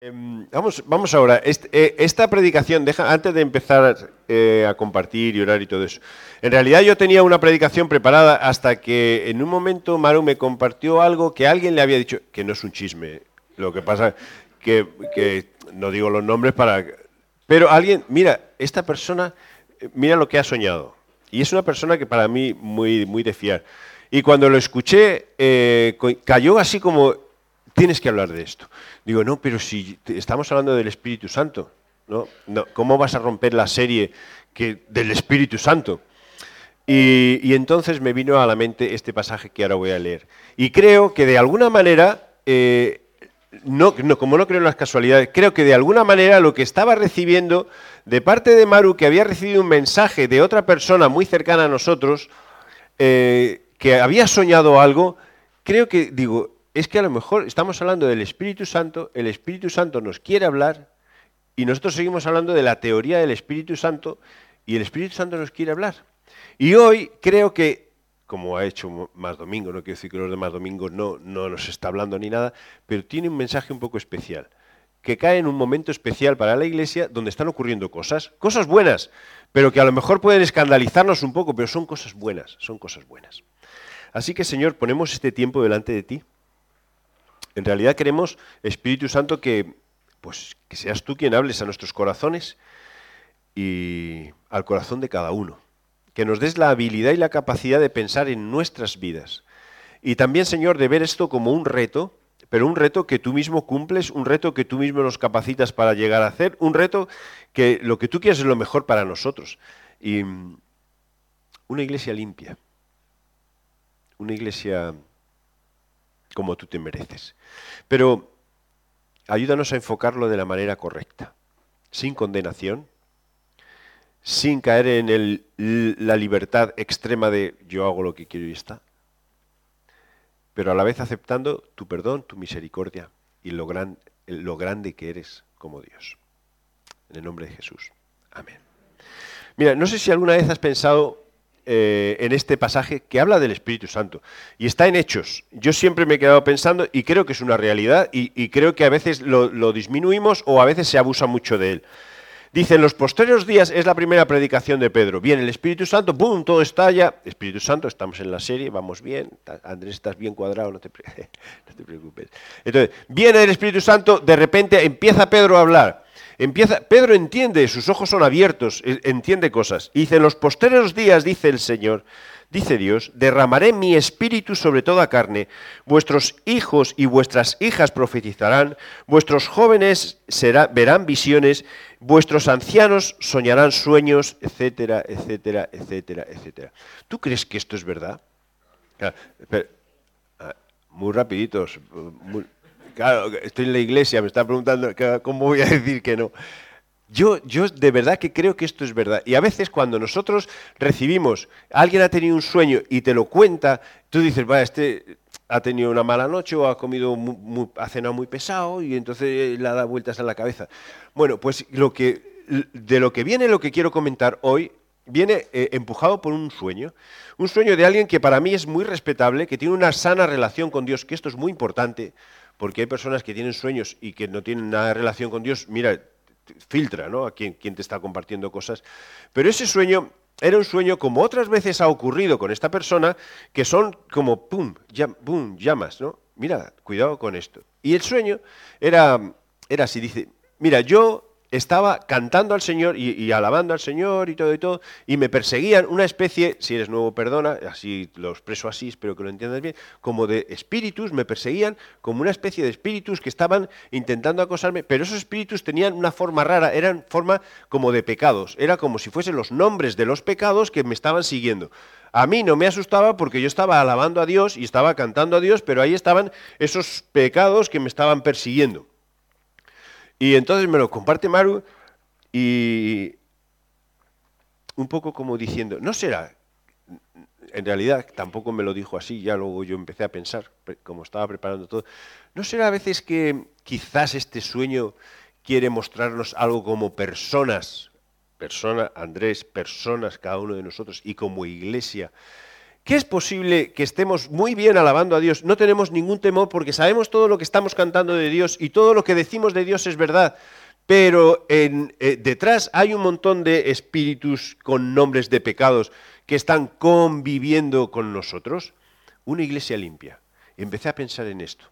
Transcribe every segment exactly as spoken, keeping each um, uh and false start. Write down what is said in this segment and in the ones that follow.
Vamos, vamos ahora, este, esta predicación, deja, antes de empezar eh, a compartir y orar y todo eso, en realidad yo tenía una predicación preparada hasta que en un momento Maru me compartió algo que alguien le había dicho, que no es un chisme, lo que pasa que, que no digo los nombres para... Pero alguien, mira, esta persona, mira lo que ha soñado, y es una persona que para mí muy, muy de fiar, y cuando lo escuché eh, cayó así como... Tienes que hablar de esto. Digo, no, pero si estamos hablando del Espíritu Santo, ¿no? No, ¿cómo vas a romper la serie que, del Espíritu Santo? Y, y entonces me vino a la mente este pasaje que ahora voy a leer. Y creo que de alguna manera, eh, no, no, como no creo en las casualidades, creo que de alguna manera lo que estaba recibiendo de parte de Maru, que había recibido un mensaje de otra persona muy cercana a nosotros, eh, que había soñado algo, creo que, digo, es que a lo mejor estamos hablando del Espíritu Santo, el Espíritu Santo nos quiere hablar y nosotros seguimos hablando de la teoría del Espíritu Santo y el Espíritu Santo nos quiere hablar. Y hoy creo que, como ha hecho Más Domingo, no quiero decir que los demás domingos no, no nos está hablando ni nada, pero tiene un mensaje un poco especial, que cae en un momento especial para la Iglesia donde están ocurriendo cosas, cosas buenas, pero que a lo mejor pueden escandalizarnos un poco, pero son cosas buenas, son cosas buenas. Así que, Señor, ponemos este tiempo delante de ti. En realidad queremos, Espíritu Santo, que, pues, que seas tú quien hables a nuestros corazones y al corazón de cada uno. Que nos des la habilidad y la capacidad de pensar en nuestras vidas. Y también, Señor, de ver esto como un reto, pero un reto que tú mismo cumples, un reto que tú mismo nos capacitas para llegar a hacer, un reto que lo que tú quieres es lo mejor para nosotros. Y una iglesia limpia, una iglesia como tú te mereces. Pero ayúdanos a enfocarlo de la manera correcta, sin condenación, sin caer en el, la libertad extrema de yo hago lo que quiero y está, pero a la vez aceptando tu perdón, tu misericordia y lo, gran, lo grande que eres como Dios. En el nombre de Jesús. Amén. Mira, no sé si alguna vez has pensado Eh, en este pasaje que habla del Espíritu Santo y está en Hechos. Yo siempre me he quedado pensando y creo que es una realidad y, y creo que a veces lo, lo disminuimos o a veces se abusa mucho de él. Dice, en los posteriores días es la primera predicación de Pedro. Viene el Espíritu Santo, ¡pum!, todo estalla. Espíritu Santo, estamos en la serie, vamos bien. Andrés, estás bien cuadrado, no te, no te preocupes. Entonces, viene el Espíritu Santo, de repente empieza Pedro a hablar. Empieza, Pedro entiende, sus ojos son abiertos, entiende cosas. Y dice, en los posteriores días, dice el Señor, dice Dios, derramaré mi espíritu sobre toda carne, vuestros hijos y vuestras hijas profetizarán, vuestros jóvenes será, verán visiones, vuestros ancianos soñarán sueños, etcétera, etcétera, etcétera, etcétera. ¿Tú crees que esto es verdad? Claro, pero, muy rapiditos, muy... Claro, estoy en la iglesia, me están preguntando cómo voy a decir que no. Yo, yo de verdad que creo que esto es verdad. Y a veces cuando nosotros recibimos, alguien ha tenido un sueño y te lo cuenta, tú dices, vaya, este ha tenido una mala noche o ha comido, muy, muy, ha cenado muy pesado y entonces le da vueltas en la cabeza. Bueno, pues lo que, de lo que viene, lo que quiero comentar hoy, viene eh, empujado por un sueño. Un sueño de alguien que para mí es muy respetable, que tiene una sana relación con Dios, que esto es muy importante. Porque hay personas que tienen sueños y que no tienen nada de relación con Dios. Mira, filtra, ¿no?, a quién, quién te está compartiendo cosas. Pero ese sueño era un sueño, como otras veces ha ocurrido con esta persona, que son como pum, llam, pum, llamas, ¿no? Mira, cuidado con esto. Y el sueño era, era así, dice, mira, yo estaba cantando al Señor y, y alabando al Señor y todo y todo, y me perseguían una especie, si eres nuevo perdona, así lo expreso así, espero que lo entiendas bien, como de espíritus, me perseguían como una especie de espíritus que estaban intentando acosarme, pero esos espíritus tenían una forma rara, eran forma como de pecados, era como si fuesen los nombres de los pecados que me estaban siguiendo. A mí no me asustaba porque yo estaba alabando a Dios y estaba cantando a Dios, pero ahí estaban esos pecados que me estaban persiguiendo. Y entonces me lo comparte Maru y un poco como diciendo, ¿no será? En realidad tampoco me lo dijo así, ya luego yo empecé a pensar, como estaba preparando todo, ¿no será a veces que quizás este sueño quiere mostrarnos algo como personas, persona, Andrés, personas, cada uno de nosotros, y como iglesia, ¿Qué es posible que estemos muy bien alabando a Dios? No tenemos ningún temor porque sabemos todo lo que estamos cantando de Dios y todo lo que decimos de Dios es verdad. Pero en, eh, detrás hay un montón de espíritus con nombres de pecados que están conviviendo con nosotros. Una iglesia limpia. Y empecé a pensar en esto.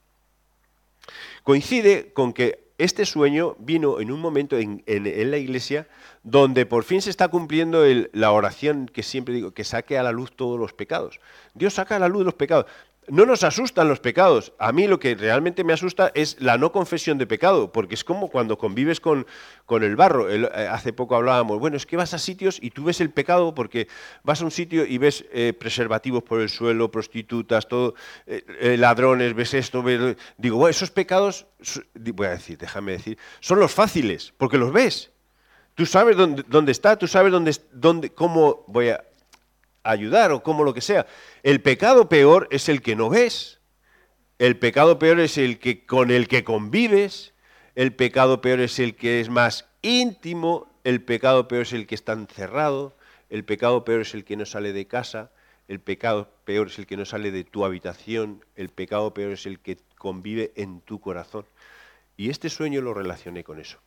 Coincide con que este sueño vino en un momento en, en, en la iglesia donde por fin se está cumpliendo el, la oración que siempre digo, que saque a la luz todos los pecados. Dios saca a la luz los pecados. No nos asustan los pecados. A mí lo que realmente me asusta es la no confesión de pecado, porque es como cuando convives con, con el barro. El, eh, hace poco hablábamos, bueno, es que vas a sitios y tú ves el pecado porque vas a un sitio y ves eh, preservativos por el suelo, prostitutas, todo, eh, eh, ladrones, ves esto, ves... Digo, bueno, esos pecados, voy a decir, déjame decir, son los fáciles, porque los ves. Tú sabes dónde, dónde está, tú sabes dónde, dónde, cómo voy a... ayudar o como lo que sea. El pecado peor es el que no ves. El pecado peor es el que con el que convives. El pecado peor es el que es más íntimo. El pecado peor es el que está encerrado. El pecado peor es el que no sale de casa. El pecado peor es el que no sale de tu habitación. El pecado peor es el que convive en tu corazón. Y este sueño lo relacioné con eso.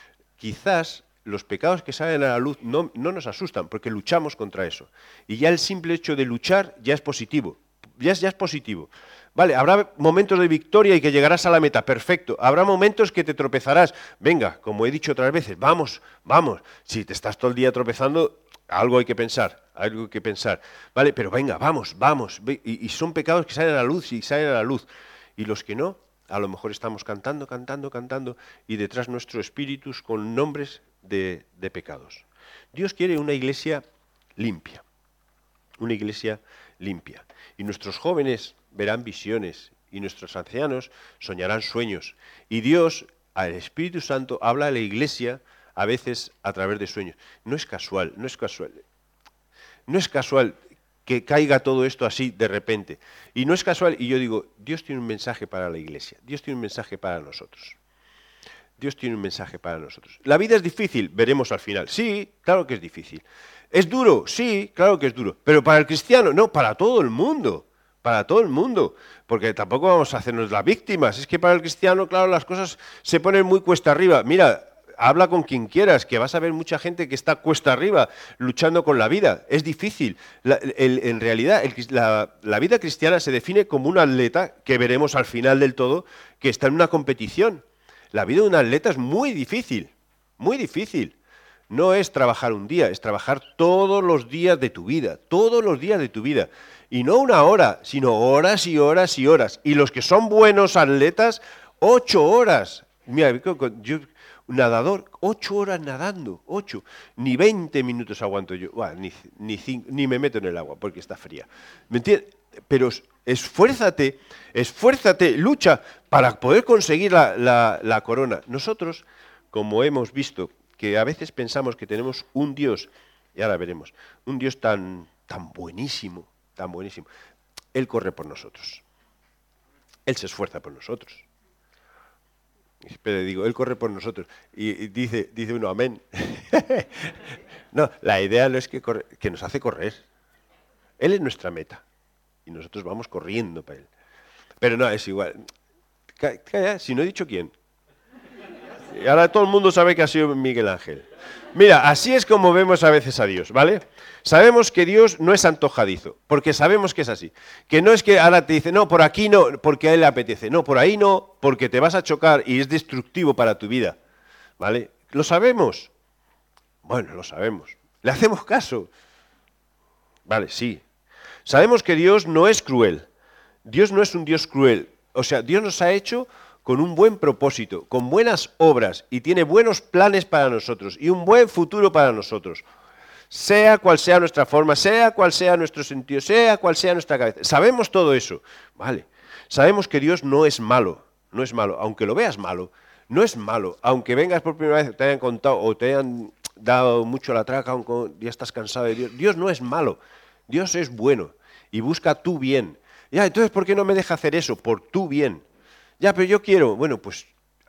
Quizás los pecados que salen a la luz no, no nos asustan, porque luchamos contra eso. Y ya el simple hecho de luchar ya es positivo. Ya es, ya es positivo. Vale, habrá momentos de victoria y que llegarás a la meta, perfecto. Habrá momentos que te tropezarás. Venga, como he dicho otras veces, vamos, vamos. Si te estás todo el día tropezando, algo hay que pensar, algo hay que pensar. Vale, pero venga, vamos, vamos. Y, y son pecados que salen a la luz y salen a la luz. Y los que no, a lo mejor estamos cantando, cantando, cantando, y detrás nuestros espíritus con nombres de, de pecados. Dios quiere una iglesia limpia, una iglesia limpia. Y nuestros jóvenes verán visiones, y nuestros ancianos soñarán sueños. Y Dios, el Espíritu Santo, habla a la iglesia a veces a través de sueños. No es casual, no es casual. No es casual que caiga todo esto así de repente. Y no es casual, y yo digo, Dios tiene un mensaje para la iglesia, Dios tiene un mensaje para nosotros. Dios tiene un mensaje para nosotros. ¿La vida es difícil? Veremos al final. Sí, claro que es difícil. ¿Es duro? Sí, claro que es duro. Pero para el cristiano, no, para todo el mundo. Para todo el mundo. Porque tampoco vamos a hacernos las víctimas. Es que para el cristiano, claro, las cosas se ponen muy cuesta arriba. Mira, habla con quien quieras, que vas a ver mucha gente que está cuesta arriba, luchando con la vida. Es difícil. La, el, en realidad, el, la, la vida cristiana se define como un atleta, que veremos al final del todo, que está en una competición. La vida de un atleta es muy difícil, muy difícil. No es trabajar un día, es trabajar todos los días de tu vida, todos los días de tu vida. Y no una hora, sino horas y horas y horas. Y los que son buenos atletas, ocho horas. Mira, yo, nadador, ocho horas nadando, ocho. Ni veinte minutos aguanto yo, bueno, ni, ni, cinco, ni me meto en el agua porque está fría. ¿Me entiendes? Pero esfuérzate, esfuérzate, lucha para poder conseguir la, la, la corona. Nosotros, como hemos visto, que a veces pensamos que tenemos un Dios, y ahora veremos, un Dios tan, tan buenísimo, tan buenísimo. Él corre por nosotros. Él se esfuerza por nosotros. Pero digo, Él corre por nosotros. Y, y dice, dice uno, amén. No, la idea no es que, corre, que nos hace correr. Él es nuestra meta. Y nosotros vamos corriendo para Él. Pero no, es igual. Calla, si no he dicho quién. Y ahora todo el mundo sabe que ha sido Miguel Ángel. Mira, así es como vemos a veces a Dios, ¿vale? Sabemos que Dios no es antojadizo, porque sabemos que es así. Que no es que ahora te dice, no, por aquí no, porque a Él le apetece. No, por ahí no, porque te vas a chocar y es destructivo para tu vida, ¿vale? ¿Lo sabemos? Bueno, lo sabemos. ¿Le hacemos caso? Vale, sí. Sabemos que Dios no es cruel. Dios no es un Dios cruel. O sea, Dios nos ha hecho con un buen propósito, con buenas obras, y tiene buenos planes para nosotros y un buen futuro para nosotros. Sea cual sea nuestra forma, sea cual sea nuestro sentido, sea cual sea nuestra cabeza. Sabemos todo eso, ¿vale? Sabemos que Dios no es malo, no es malo. Aunque lo veas malo, no es malo. Aunque vengas por primera vez, te hayan contado o te hayan dado mucho la traca, aunque ya estás cansado de Dios. Dios no es malo, Dios es bueno y busca tu bien. Ya, entonces, ¿por qué no me deja hacer eso? Por tu bien. Ya, pero yo quiero, bueno, pues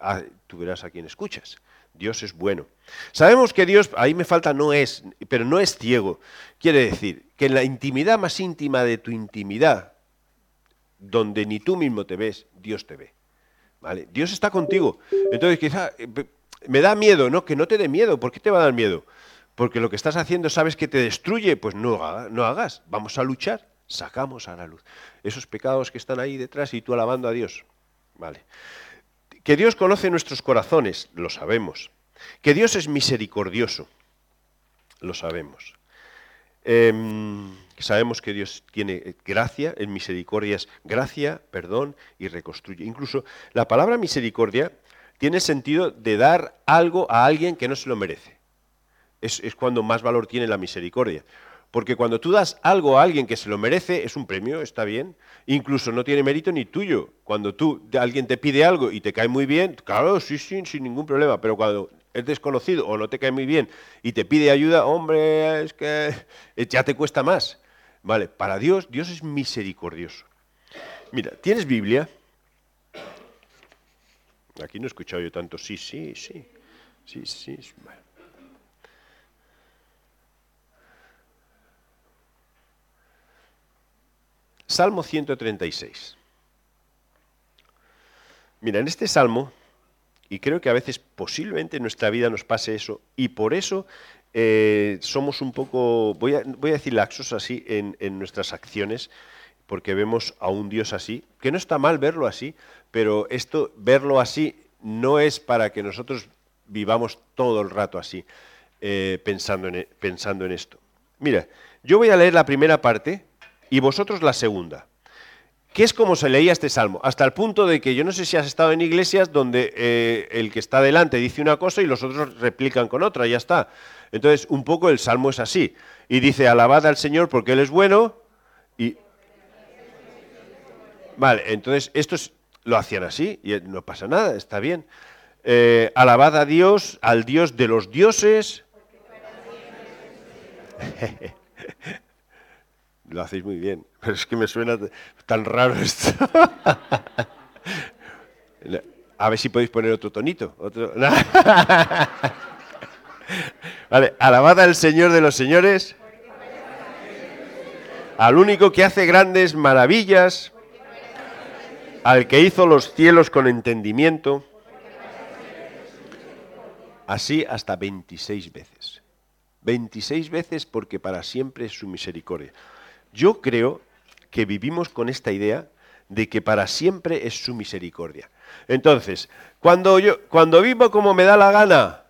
tú verás a quién escuchas. Dios es bueno. Sabemos que Dios, ahí me falta no es, pero no es ciego. Quiere decir que en la intimidad más íntima de tu intimidad, donde ni tú mismo te ves, Dios te ve. ¿Vale? Dios está contigo. Entonces quizá me da miedo, ¿no? Que no te dé miedo. ¿Por qué te va a dar miedo? Porque lo que estás haciendo sabes que te destruye, pues no, no hagas. Vamos a luchar, sacamos a la luz esos pecados que están ahí detrás y tú alabando a Dios. Vale. Que Dios conoce nuestros corazones, lo sabemos. Que Dios es misericordioso, lo sabemos. Eh, sabemos que Dios tiene gracia, en misericordia es gracia, perdón y reconstruye. Incluso la palabra misericordia tiene sentido de dar algo a alguien que no se lo merece. Es, es cuando más valor tiene la misericordia. Porque cuando tú das algo a alguien que se lo merece, es un premio, está bien. Incluso no tiene mérito ni tuyo. Cuando tú, alguien te pide algo y te cae muy bien, claro, sí, sí, sin ningún problema. Pero cuando es desconocido o no te cae muy bien y te pide ayuda, hombre, es que ya te cuesta más. Vale, para Dios, Dios es misericordioso. Mira, ¿tienes Biblia? Aquí no he escuchado yo tanto, sí, sí, sí, sí, sí. Vale. Salmo ciento treinta y seis. Mira, en este salmo, y creo que a veces posiblemente en nuestra vida nos pase eso, y por eso eh, somos un poco, voy a, voy a decir laxos así en, en nuestras acciones, porque vemos a un Dios así, que no está mal verlo así, pero esto, verlo así, no es para que nosotros vivamos todo el rato así, eh, pensando, en, pensando en esto. Mira, yo voy a leer la primera parte, y vosotros la segunda, que es como se leía este salmo, hasta el punto de que yo no sé si has estado en iglesias donde eh, el que está delante dice una cosa y los otros replican con otra, ya está. Entonces, un poco el salmo es así, y dice, alabad al Señor porque Él es bueno, y... Vale, entonces estos lo hacían así, y no pasa nada, está bien. Eh, alabad a Dios, al Dios de los dioses... Lo hacéis muy bien, pero es que me suena tan raro esto. A ver si podéis poner otro tonito. Otro... Vale, alabad al Señor de los señores, al único que hace grandes maravillas, al que hizo los cielos con entendimiento, así hasta veintiséis veces. veintiséis veces porque para siempre es su misericordia. Yo creo que vivimos con esta idea de que para siempre es su misericordia. Entonces, cuando yo cuando vivo como me da la gana,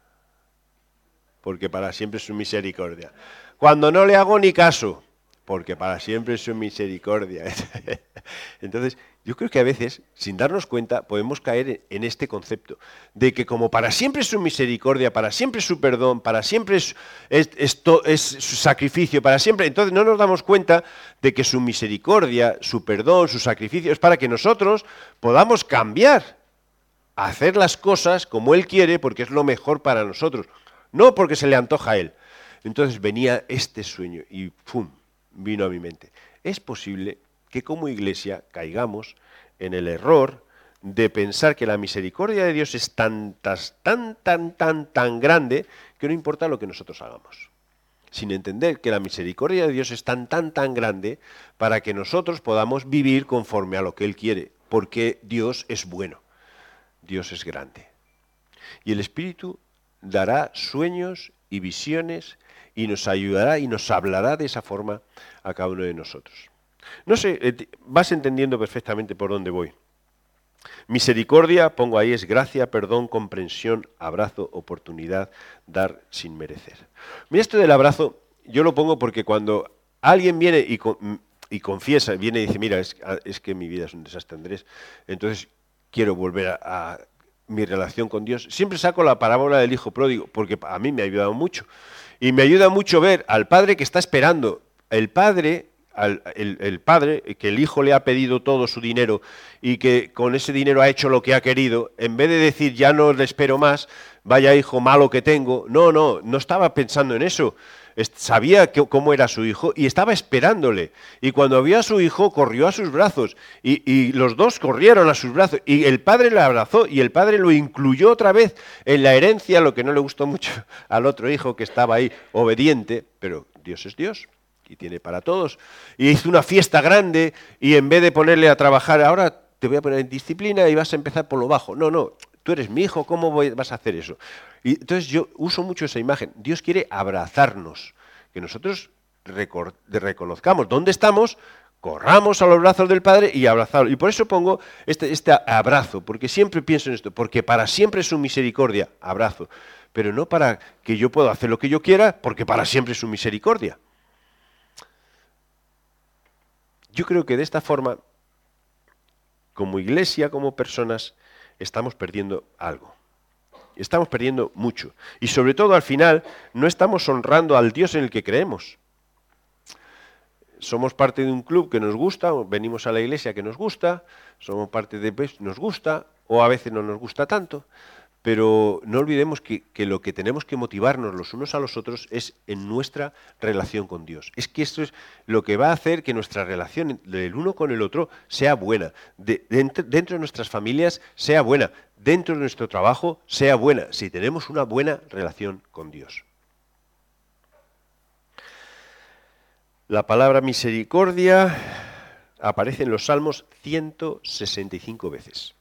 porque para siempre es su misericordia. Cuando no le hago ni caso, porque para siempre es su misericordia. Entonces, yo creo que a veces, sin darnos cuenta, podemos caer en este concepto de que como para siempre es su misericordia, para siempre es su perdón, para siempre es, es, esto, es su sacrificio, para siempre, entonces no nos damos cuenta de que su misericordia, su perdón, su sacrificio es para que nosotros podamos cambiar, hacer las cosas como Él quiere, porque es lo mejor para nosotros, no porque se le antoja a Él. Entonces venía este sueño y ¡pum!, vino a mi mente. Es posible que como iglesia caigamos en el error de pensar que la misericordia de Dios es tan, tan, tan, tan, tan grande que no importa lo que nosotros hagamos. Sin entender que la misericordia de Dios es tan, tan, tan grande para que nosotros podamos vivir conforme a lo que Él quiere, porque Dios es bueno, Dios es grande. Y el Espíritu dará sueños y visiones y nos ayudará y nos hablará de esa forma a cada uno de nosotros. No sé, vas entendiendo perfectamente por dónde voy. Misericordia, pongo ahí, es gracia, perdón, comprensión, abrazo, oportunidad, dar sin merecer. Mira, esto del abrazo, yo lo pongo porque cuando alguien viene y, y confiesa, viene y dice, mira, es, es que mi vida es un desastre, Andrés, entonces quiero volver a, a mi relación con Dios. Siempre saco la parábola del hijo pródigo, porque a mí me ha ayudado mucho. Y me ayuda mucho ver al padre que está esperando. El padre... Al, el, el padre, que el hijo le ha pedido todo su dinero y que con ese dinero ha hecho lo que ha querido, en vez de decir ya no le espero más, vaya hijo malo que tengo, no, no, no estaba pensando en eso. sabía que, cómo era su hijo y estaba esperándole. Y cuando vio a su hijo, corrió a sus brazos. Y, y los dos corrieron a sus brazos. Y el padre le abrazó y el padre lo incluyó otra vez en la herencia, lo que no le gustó mucho al otro hijo que estaba ahí, obediente. Pero Dios es Dios y tiene para todos. Y hizo una fiesta grande y en vez de ponerle a trabajar, ahora te voy a poner en disciplina y vas a empezar por lo bajo. No, no, tú eres mi hijo, ¿cómo voy, vas a hacer eso? Y entonces yo uso mucho esa imagen. Dios quiere abrazarnos, que nosotros reconozcamos dónde estamos, corramos a los brazos del Padre y abrazarlo. Y por eso pongo este, este abrazo, porque siempre pienso en esto, porque para siempre es su misericordia, abrazo, pero no para que yo pueda hacer lo que yo quiera, porque para siempre es su misericordia. Yo creo que de esta forma, como iglesia, como personas, estamos perdiendo algo. Estamos perdiendo mucho. Y sobre todo al final, no estamos honrando al Dios en el que creemos. Somos parte de un club que nos gusta, o venimos a la iglesia que nos gusta, somos parte de pues, nos gusta, o a veces no nos gusta tanto, pero no olvidemos que, que lo que tenemos que motivarnos los unos a los otros es en nuestra relación con Dios. Es que esto es lo que va a hacer que nuestra relación del uno con el otro sea buena, de, de, dentro de nuestras familias sea buena, dentro de nuestro trabajo sea buena, si tenemos una buena relación con Dios. La palabra misericordia aparece en los Salmos ciento sesenta y cinco veces.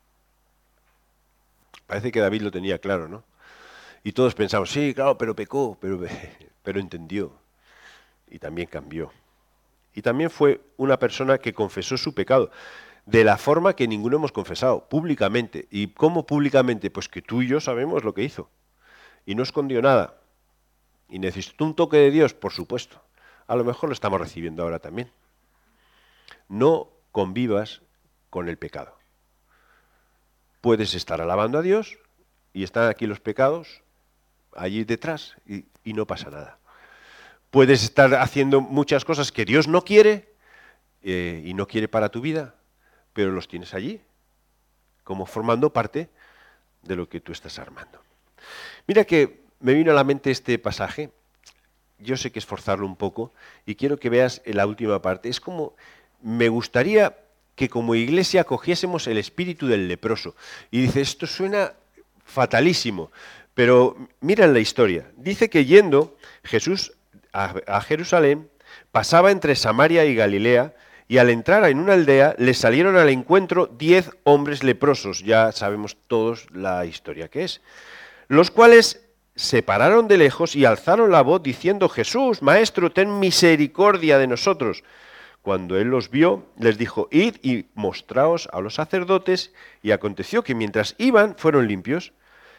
Parece que David lo tenía claro, ¿no? Y todos pensamos, sí, claro, pero pecó, pero, pero entendió. Y también cambió. Y también fue una persona que confesó su pecado, de la forma que ninguno hemos confesado, públicamente. ¿Y cómo públicamente? Pues que tú y yo sabemos lo que hizo. Y no escondió nada. Y necesitó un toque de Dios, por supuesto. A lo mejor lo estamos recibiendo ahora también. No convivas con el pecado. Puedes estar alabando a Dios y están aquí los pecados allí detrás y, y no pasa nada. Puedes estar haciendo muchas cosas que Dios no quiere eh, y no quiere para tu vida, pero los tienes allí, como formando parte de lo que tú estás armando. Mira que me vino a la mente este pasaje, yo sé que es forzarlo un poco y quiero que veas en la última parte. Es como, me gustaría que como iglesia cogiésemos el espíritu del leproso. Y dice, esto suena fatalísimo, pero mira la historia. Dice que yendo Jesús a, a Jerusalén, pasaba entre Samaria y Galilea, y al entrar en una aldea le salieron al encuentro diez hombres leprosos, ya sabemos todos la historia que es, los cuales se pararon de lejos y alzaron la voz diciendo, Jesús, Maestro, ten misericordia de nosotros. Cuando él los vio, les dijo, id y mostraos a los sacerdotes, y aconteció que mientras iban fueron limpios.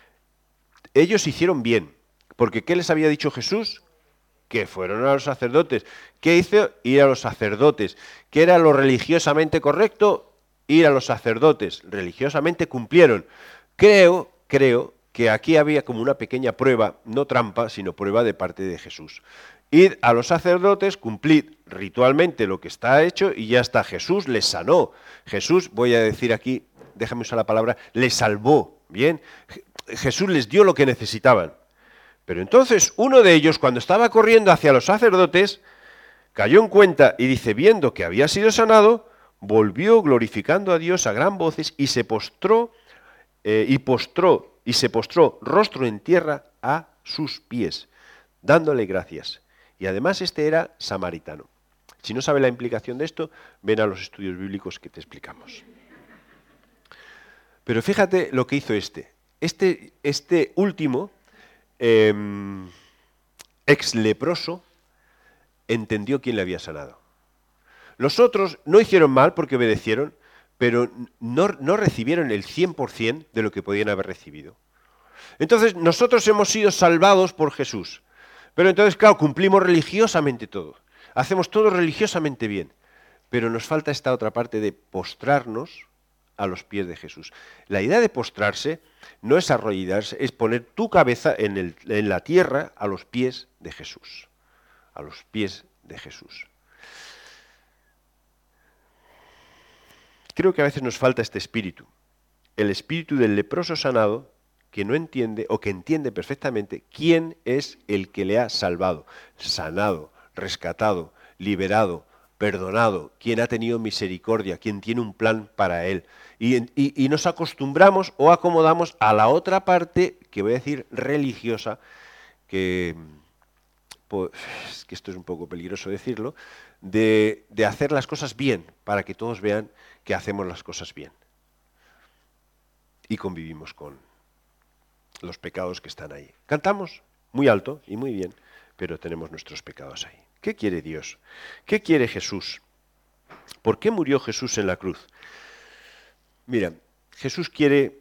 Ellos hicieron bien, porque ¿qué les había dicho Jesús? Que fueron a los sacerdotes. ¿Qué hizo? Ir a los sacerdotes. ¿Qué era lo religiosamente correcto? Ir a los sacerdotes. Religiosamente cumplieron. Creo, creo que aquí había como una pequeña prueba, no trampa, sino prueba de parte de Jesús. Id a los sacerdotes, cumplid ritualmente lo que está hecho y ya está. Jesús les sanó. Jesús, voy a decir aquí, déjame usar la palabra, les salvó. Bien, Jesús les dio lo que necesitaban. Pero entonces uno de ellos, cuando estaba corriendo hacia los sacerdotes, cayó en cuenta y dice, viendo que había sido sanado, volvió glorificando a Dios a gran voces y se postró eh, y postró y se postró rostro en tierra a sus pies, dándole gracias. Y además este era samaritano. Si no sabe la implicación de esto, ven a los estudios bíblicos que te explicamos. Pero fíjate lo que hizo este. Este, este último, eh, ex leproso, entendió quién le había sanado. Los otros no hicieron mal porque obedecieron, pero no, no recibieron el cien por ciento de lo que podían haber recibido. Entonces nosotros hemos sido salvados por Jesús. Pero entonces, claro, cumplimos religiosamente todo. Hacemos todo religiosamente bien. Pero nos falta esta otra parte de postrarnos a los pies de Jesús. La idea de postrarse no es arrodillarse, es poner tu cabeza en, el, en la tierra a los pies de Jesús. A los pies de Jesús. Creo que a veces nos falta este espíritu. El espíritu del leproso sanado que no entiende o que entiende perfectamente quién es el que le ha salvado, sanado, rescatado, liberado, perdonado, quien ha tenido misericordia, quien tiene un plan para él. Y, y, y nos acostumbramos o acomodamos a la otra parte, que voy a decir religiosa, que, pues, que esto es un poco peligroso decirlo, de, de hacer las cosas bien, para que todos vean que hacemos las cosas bien. Y convivimos con los pecados que están ahí. Cantamos muy alto y muy bien, pero tenemos nuestros pecados ahí. ¿Qué quiere Dios? ¿Qué quiere Jesús? ¿Por qué murió Jesús en la cruz? Mira, Jesús quiere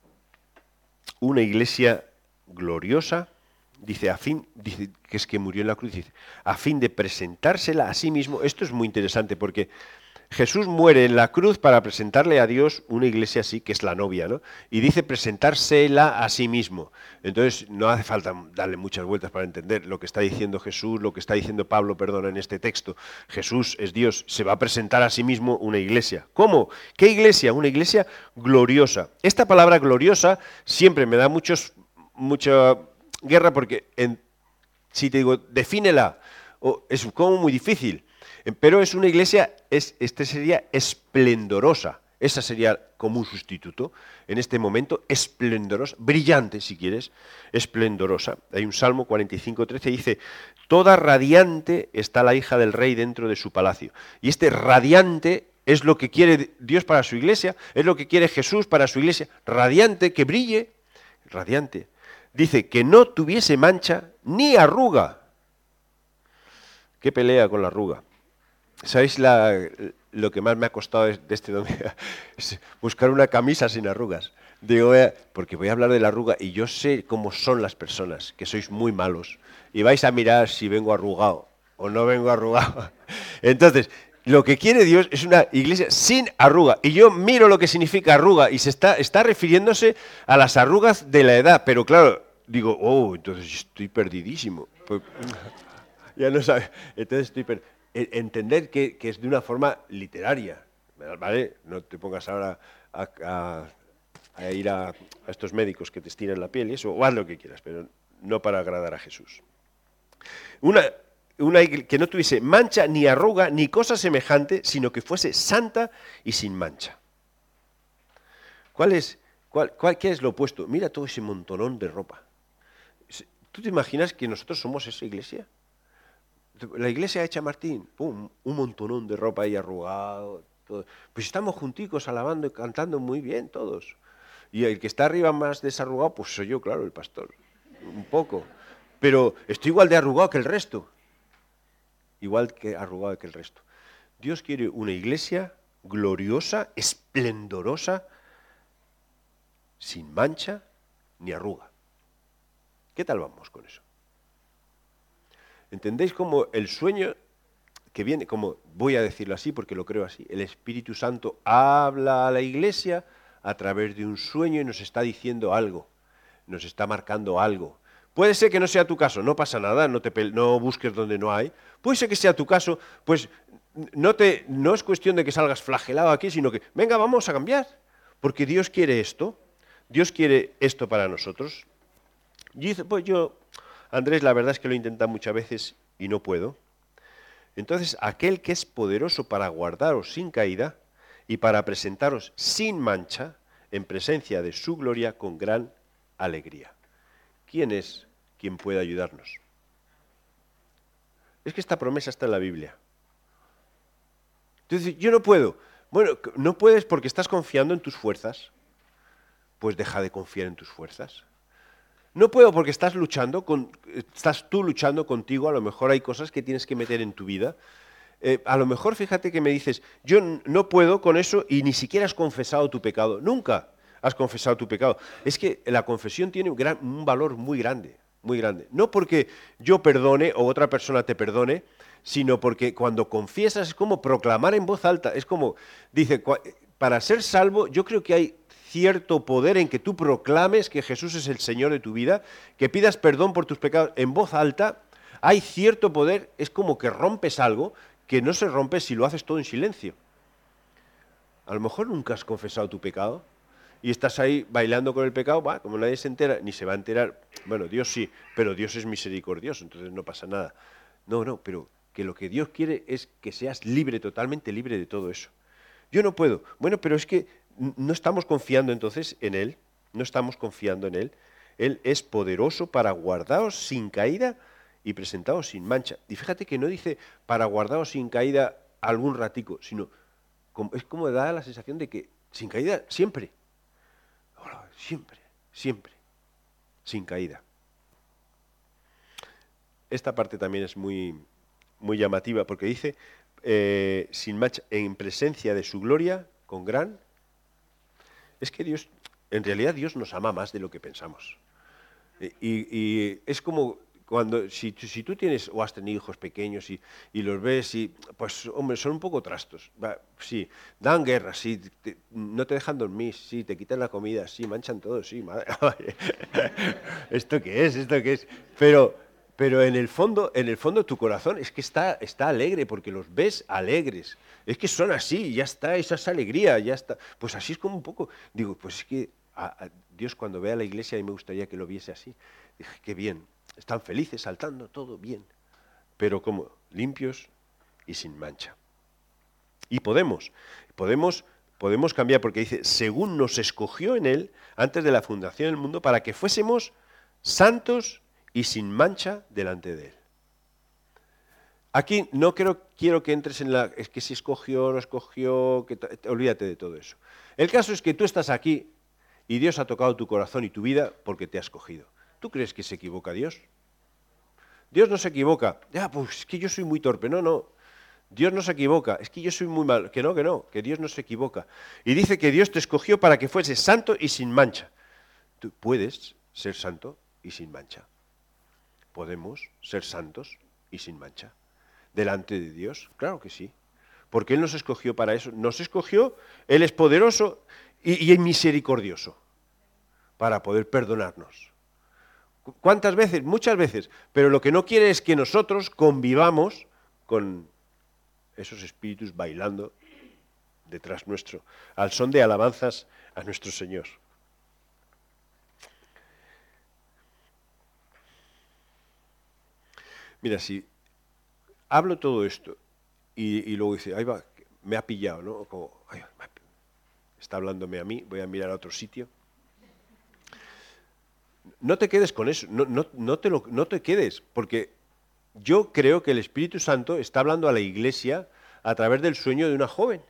una iglesia gloriosa, dice, a fin, dice que es que murió en la cruz, dice, a fin de presentársela a sí mismo. Esto es muy interesante porque Jesús muere en la cruz para presentarle a Dios una iglesia así, que es la novia, ¿no? Y dice presentársela a sí mismo. Entonces no hace falta darle muchas vueltas para entender lo que está diciendo Jesús, lo que está diciendo Pablo, perdona, en este texto. Jesús es Dios, se va a presentar a sí mismo una iglesia. ¿Cómo? ¿Qué iglesia? Una iglesia gloriosa. Esta palabra gloriosa siempre me da muchos, mucha guerra porque en, si te digo, defínela, oh, es como muy difícil. Pero es una iglesia, es, este sería esplendorosa, esa sería como un sustituto, en este momento, esplendorosa, brillante si quieres, esplendorosa. Hay un Salmo cuarenta y cinco, trece, dice, toda radiante está la hija del rey dentro de su palacio. Y este radiante es lo que quiere Dios para su iglesia, es lo que quiere Jesús para su iglesia, radiante, que brille, radiante. Dice, que no tuviese mancha ni arruga. ¿Qué pelea con la arruga? ¿Sabéis la, lo que más me ha costado de este domingo? Es buscar una camisa sin arrugas. Digo, porque voy a hablar de la arruga y yo sé cómo son las personas, que sois muy malos. Y vais a mirar si vengo arrugado o no vengo arrugado. Entonces, lo que quiere Dios es una iglesia sin arruga. Y yo miro lo que significa arruga y se está, está refiriéndose a las arrugas de la edad. Pero claro, digo, oh, entonces estoy perdidísimo. Pues, ya no sabes. Entonces estoy perdido. Entender que, que es de una forma literaria, ¿vale? No te pongas ahora a, a, a ir a, a estos médicos que te estiran la piel y eso, o haz lo que quieras, pero no para agradar a Jesús. Una, una que no tuviese mancha, ni arruga, ni cosa semejante, sino que fuese santa y sin mancha. ¿Cuál es, cuál, cuál, ¿Qué es lo opuesto? Mira todo ese montonón de ropa. ¿Tú te imaginas que nosotros somos esa iglesia? La iglesia hecha Martín, pum, un montonón de ropa ahí arrugado. Todo. Pues estamos junticos alabando y cantando muy bien todos. Y el que está arriba más desarrugado, pues soy yo, claro, el pastor. Un poco. Pero estoy igual de arrugado que el resto. Igual que arrugado que el resto. Dios quiere una iglesia gloriosa, esplendorosa, sin mancha ni arruga. ¿Qué tal vamos con eso? ¿Entendéis cómo el sueño que viene, como voy a decirlo así porque lo creo así, el Espíritu Santo habla a la iglesia a través de un sueño y nos está diciendo algo, nos está marcando algo? Puede ser que no sea tu caso, no pasa nada, no, te, no busques donde no hay. Puede ser que sea tu caso, pues no, te, no es cuestión de que salgas flagelado aquí, sino que, venga, vamos a cambiar, porque Dios quiere esto, Dios quiere esto para nosotros. Y dice, pues yo... Andrés, la verdad es que lo he intentado muchas veces y no puedo. Entonces, aquel que es poderoso para guardaros sin caída y para presentaros sin mancha en presencia de su gloria con gran alegría. ¿Quién es quien puede ayudarnos? Es que esta promesa está en la Biblia. Entonces, yo no puedo. Bueno, no puedes porque estás confiando en tus fuerzas. Pues deja de confiar en tus fuerzas. No puedo porque estás luchando, con, estás tú luchando contigo, a lo mejor hay cosas que tienes que meter en tu vida. Eh, a lo mejor fíjate que me dices, yo no puedo con eso y ni siquiera has confesado tu pecado. Nunca has confesado tu pecado. Es que la confesión tiene un, gran, un valor muy grande, muy grande. No porque yo perdone o otra persona te perdone, sino porque cuando confiesas es como proclamar en voz alta. Es como, dice, para ser salvo yo creo que hay cierto poder en que tú proclames que Jesús es el Señor de tu vida, que pidas perdón por tus pecados en voz alta. Hay cierto poder, es como que rompes algo que no se rompe si lo haces todo en silencio. A lo mejor nunca has confesado tu pecado y estás ahí bailando con el pecado, va, como nadie se entera, ni se va a enterar. Bueno, Dios sí, pero Dios es misericordioso, entonces no pasa nada. No, no, pero que lo que Dios quiere es que seas libre, totalmente libre de todo eso. Yo no puedo. Bueno, pero es que no estamos confiando entonces en Él, no estamos confiando en Él. Él es poderoso para guardaros sin caída y presentaos sin mancha. Y fíjate que no dice para guardaros sin caída algún ratico, sino como, es como da la sensación de que sin caída siempre. Siempre, siempre, sin caída. Esta parte también es muy, muy llamativa porque dice, eh, sin mancha, en presencia de su gloria, con gran... Es que Dios, en realidad Dios nos ama más de lo que pensamos. Y, y es como cuando, si, si tú tienes o has tenido hijos pequeños y, y los ves y, pues, hombre, son un poco trastos. Va, sí, dan guerra, sí, te, no te dejan dormir, sí, te quitan la comida, sí, manchan todo, sí, madre. ¿Esto qué es? ¿Esto qué es? Pero, pero en el fondo, en el fondo tu corazón es que está, está alegre porque los ves alegres. Es que son así, ya está, esa es alegría, ya está. Pues así es como un poco, digo, pues es que a, a Dios cuando ve a la iglesia, y me gustaría que lo viese así. Dije, qué bien, están felices, saltando, todo bien. Pero como limpios y sin mancha. Y podemos, podemos, podemos cambiar, porque dice, según nos escogió en Él, antes de la fundación del mundo, para que fuésemos santos y sin mancha delante de Él. Aquí no quiero, quiero que entres en la... Es que si escogió o no escogió, que te, olvídate de todo eso. El caso es que tú estás aquí y Dios ha tocado tu corazón y tu vida porque te ha escogido. ¿Tú crees que se equivoca Dios? Dios no se equivoca. Ya, pues es que yo soy muy torpe. No, no. Dios no se equivoca. Es que yo soy muy mal. Que no, que no. Que Dios no se equivoca. Y dice que Dios te escogió para que fueses santo y sin mancha. Tú puedes ser santo y sin mancha. Podemos ser santos y sin mancha. Delante de Dios, claro que sí. Porque Él nos escogió para eso. Nos escogió, Él es poderoso y, y es misericordioso para poder perdonarnos. ¿Cuántas veces? Muchas veces. Pero lo que no quiere es que nosotros convivamos con esos espíritus bailando detrás nuestro, al son de alabanzas a nuestro Señor. Mira, si hablo todo esto y, y luego dice, ahí va, me ha pillado, ¿no? Como, ay, me ha, está hablándome a mí, voy a mirar a otro sitio. No te quedes con eso, no, no, no, te lo, no te quedes, porque yo creo que el Espíritu Santo está hablando a la Iglesia a través del sueño de una joven.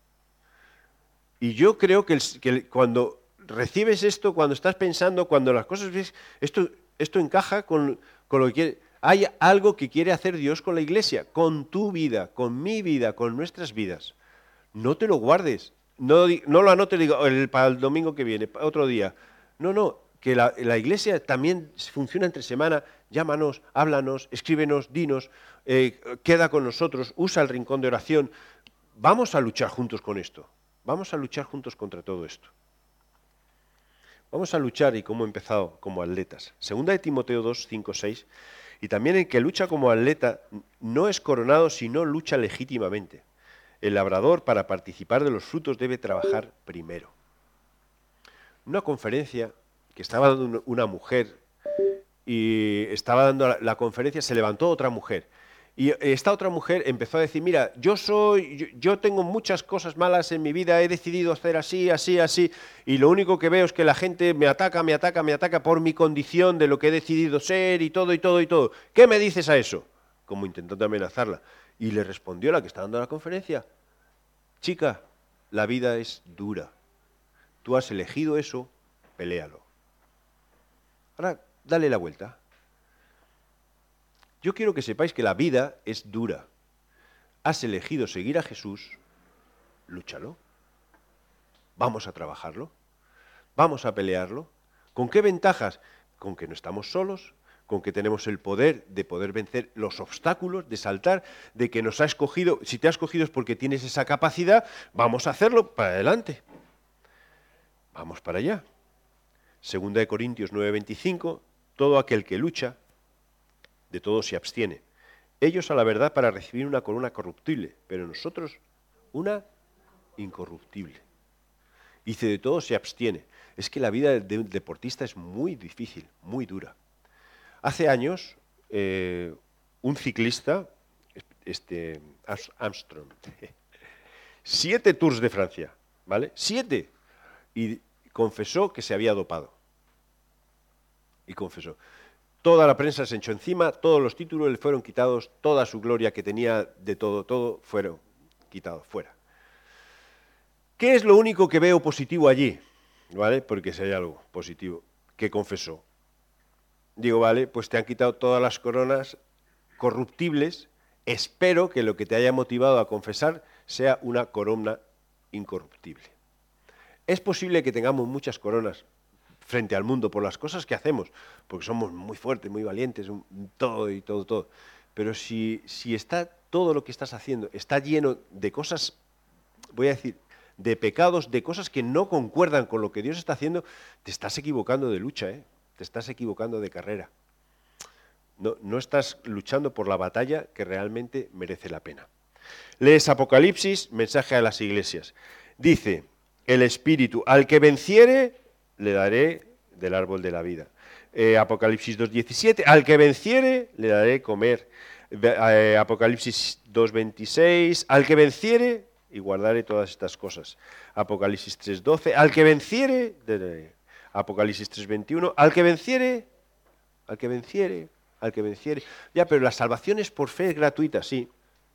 Y yo creo que, el, que cuando recibes esto, cuando estás pensando, cuando las cosas ves, esto, esto encaja con, con lo que quiere. Hay algo que quiere hacer Dios con la Iglesia, con tu vida, con mi vida, con nuestras vidas. No te lo guardes, no, no lo anotes digo, el, para el domingo que viene, otro día. No, no, que la, la Iglesia también funciona entre semana. Llámanos, háblanos, escríbenos, dinos, eh, queda con nosotros, usa el rincón de oración. Vamos a luchar juntos con esto. Vamos a luchar juntos contra todo esto. Vamos a luchar, y como he empezado, como atletas. Segunda de Timoteo dos, cinco, seis. Y también el que lucha como atleta no es coronado si no lucha legítimamente. El labrador, para participar de los frutos, debe trabajar primero. Una conferencia que estaba dando una mujer, y estaba dando la, la conferencia, se levantó otra mujer. Y esta otra mujer empezó a decir, mira, yo soy, yo, yo tengo muchas cosas malas en mi vida, he decidido hacer así, así, así, y lo único que veo es que la gente me ataca, me ataca, me ataca por mi condición de lo que he decidido ser y todo, y todo, y todo. ¿Qué me dices a eso? Como intentando amenazarla. Y le respondió la que está dando la conferencia, chica, la vida es dura. Tú has elegido eso, peléalo. Ahora, dale la vuelta. Yo quiero que sepáis que la vida es dura. Has elegido seguir a Jesús, lúchalo. Vamos a trabajarlo. Vamos a pelearlo. ¿Con qué ventajas? Con que no estamos solos, con que tenemos el poder de poder vencer los obstáculos, de saltar, de que nos ha escogido. Si te ha escogido es porque tienes esa capacidad, vamos a hacerlo para adelante. Vamos para allá. Segunda de Corintios nueve veinticinco, todo aquel que lucha, de todo se abstiene. Ellos a la verdad para recibir una corona corruptible, pero nosotros una incorruptible. Dice, de todo se abstiene. Es que la vida de un deportista es muy difícil, muy dura. Hace años, eh, un ciclista, este, Armstrong, siete Tours de Francia, ¿vale? Siete. Y confesó que se había dopado. Y confesó. Toda la prensa se echó encima, todos los títulos le fueron quitados, toda su gloria que tenía de todo, todo, fueron quitados, fuera. ¿Qué es lo único que veo positivo allí? ¿Vale? Porque si hay algo positivo, que confesó. Digo, vale, pues te han quitado todas las coronas corruptibles, espero que lo que te haya motivado a confesar sea una corona incorruptible. Es posible que tengamos muchas coronas frente al mundo por las cosas que hacemos, porque somos muy fuertes, muy valientes, todo y todo, todo. Pero si, si está todo lo que estás haciendo, está lleno de cosas, voy a decir, de pecados, de cosas que no concuerdan con lo que Dios está haciendo, te estás equivocando de lucha, ¿eh? Te estás equivocando de carrera. No, no estás luchando por la batalla que realmente merece la pena. Lees Apocalipsis, mensaje a las iglesias. Dice, el Espíritu, al que venciere, le daré del árbol de la vida. Eh, Apocalipsis dos diecisiete, al que venciere, le daré comer. Eh, Apocalipsis dos veintiséis, al que venciere, y guardaré todas estas cosas. Apocalipsis tres doce, al que venciere, le daré. Apocalipsis tres veintiuno, al que venciere, al que venciere, al que venciere. Ya, pero la salvación es por fe, es gratuita, sí.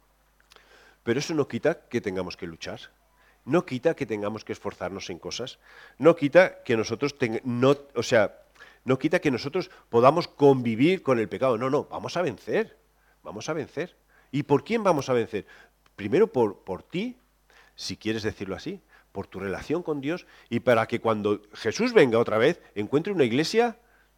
Pero eso no quita que tengamos que luchar. No quita que tengamos que esforzarnos en cosas. No quita que nosotros teng- no, o sea, no quita que nosotros podamos convivir con el pecado. No, no, vamos a vencer. Vamos a vencer. ¿Y por quién vamos a vencer? Primero por, por ti, si quieres decirlo así, por tu relación con Dios, y para que cuando Jesús venga otra vez, encuentre una iglesia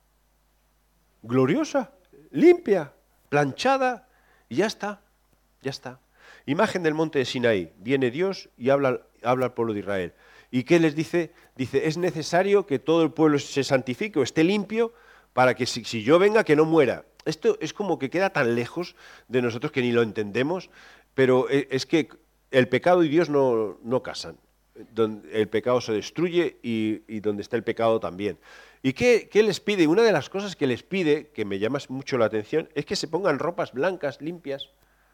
gloriosa, limpia, planchada, y ya está, ya está. Imagen del monte de Sinaí. Viene Dios y habla, habla al pueblo de Israel. ¿Y qué les dice? Dice, es necesario que todo el pueblo se santifique o esté limpio para que si, si yo venga, que no muera. Esto es como que queda tan lejos de nosotros que ni lo entendemos, pero es que el pecado y Dios no, no casan. El pecado se destruye y, y donde está el pecado también. ¿Y qué, qué les pide? Una de las cosas que les pide, que me llama mucho la atención, es que se pongan ropas blancas, limpias.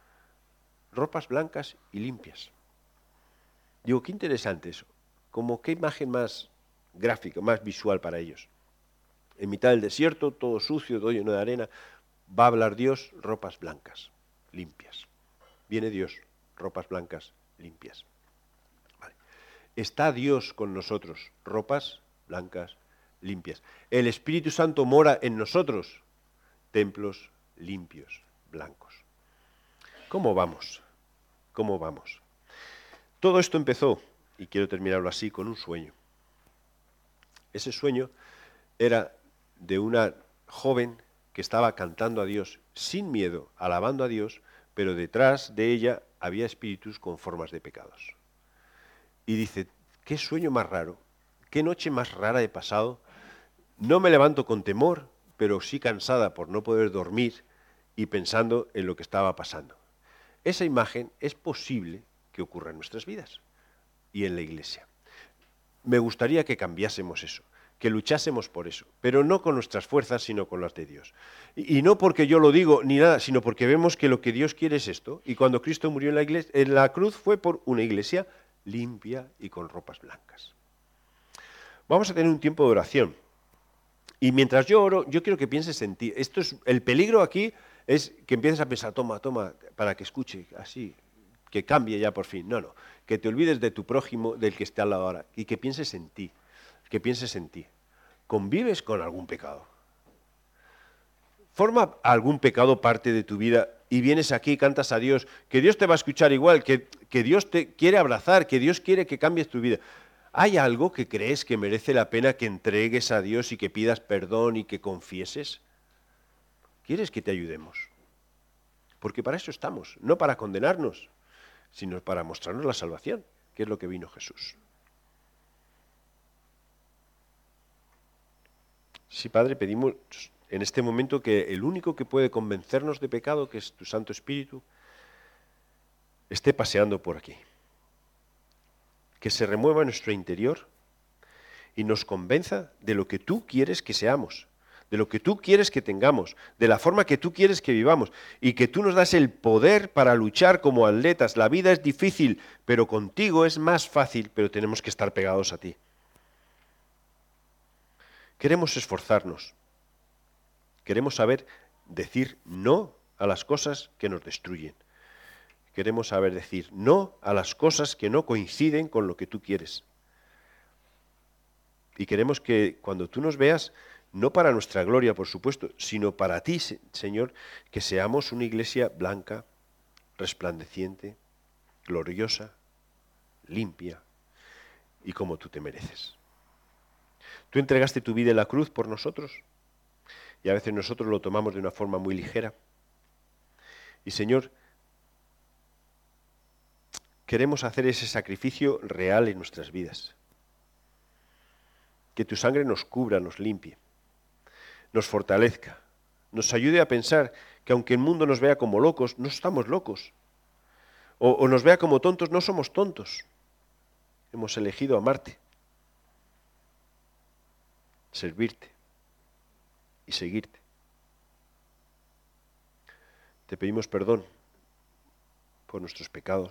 Ropas blancas y limpias. Digo, qué interesante eso. Como qué imagen más gráfica, más visual para ellos. En mitad del desierto, todo sucio, todo lleno de arena, va a hablar Dios, ropas blancas, limpias. Viene Dios, ropas blancas, limpias. Vale. Está Dios con nosotros, ropas blancas, limpias. El Espíritu Santo mora en nosotros, templos limpios, blancos. ¿Cómo vamos? ¿Cómo vamos? Todo esto empezó, y quiero terminarlo así, con un sueño. Ese sueño era de una joven que estaba cantando a Dios sin miedo, alabando a Dios, pero detrás de ella había espíritus con formas de pecados. Y dice, qué sueño más raro, qué noche más rara he pasado. No me levanto con temor, pero sí cansada por no poder dormir y pensando en lo que estaba pasando. Esa imagen es posible que ocurra en nuestras vidas y en la iglesia. Me gustaría que cambiásemos eso, que luchásemos por eso, pero no con nuestras fuerzas, sino con las de Dios. Y, y no porque yo lo digo ni nada, sino porque vemos que lo que Dios quiere es esto. Y cuando Cristo murió en la, iglesia, en la cruz fue por una iglesia limpia y con ropas blancas. Vamos a tener un tiempo de oración. Y mientras yo oro, yo quiero que pienses en ti. Esto es, el peligro aquí es que empieces a pensar, toma, toma, para que escuche, así, que cambie ya por fin. No, no, que te olvides de tu prójimo, del que está al lado ahora, y que pienses en ti, que pienses en ti. ¿Convives con algún pecado? ¿Forma algún pecado parte de tu vida y vienes aquí y cantas a Dios, que Dios te va a escuchar igual, que, que Dios te quiere abrazar, que Dios quiere que cambies tu vida? ¿Hay algo que crees que merece la pena que entregues a Dios y que pidas perdón y que confieses? ¿Quieres que te ayudemos? Porque para eso estamos, no para condenarnos, sino para mostrarnos la salvación, que es lo que vino Jesús. Sí, Padre, pedimos en este momento que el único que puede convencernos de pecado, que es tu Santo Espíritu, esté paseando por aquí. Que se remueva en nuestro interior y nos convenza de lo que tú quieres que seamos, de lo que tú quieres que tengamos, de la forma que tú quieres que vivamos, y que tú nos das el poder para luchar como atletas. La vida es difícil, pero contigo es más fácil, pero tenemos que estar pegados a ti. Queremos esforzarnos, queremos saber decir no a las cosas que nos destruyen. Queremos saber decir no a las cosas que no coinciden con lo que tú quieres. Y queremos que cuando tú nos veas, no para nuestra gloria, por supuesto, sino para ti, Señor, que seamos una iglesia blanca, resplandeciente, gloriosa, limpia y como tú te mereces. Tú entregaste tu vida en la cruz por nosotros y a veces nosotros lo tomamos de una forma muy ligera. Y Señor, queremos hacer ese sacrificio real en nuestras vidas. Que tu sangre nos cubra, nos limpie, nos fortalezca, nos ayude a pensar que aunque el mundo nos vea como locos, no estamos locos. O, o nos vea como tontos, no somos tontos. Hemos elegido amarte, servirte y seguirte. Te pedimos perdón por nuestros pecados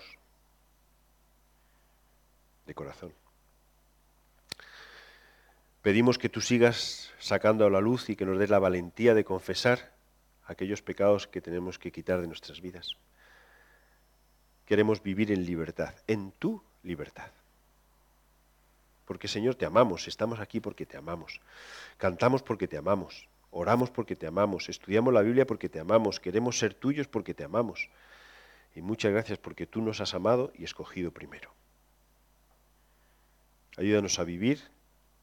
de corazón. Pedimos que tú sigas sacando a la luz y que nos des la valentía de confesar aquellos pecados que tenemos que quitar de nuestras vidas. Queremos vivir en libertad, en tu libertad. Porque, Señor, te amamos, estamos aquí porque te amamos. Cantamos porque te amamos, oramos porque te amamos, estudiamos la Biblia porque te amamos, queremos ser tuyos porque te amamos. Y muchas gracias porque tú nos has amado y escogido primero. Ayúdanos a vivir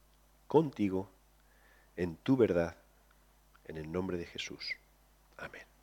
contigo, en tu verdad, en el nombre de Jesús. Amén.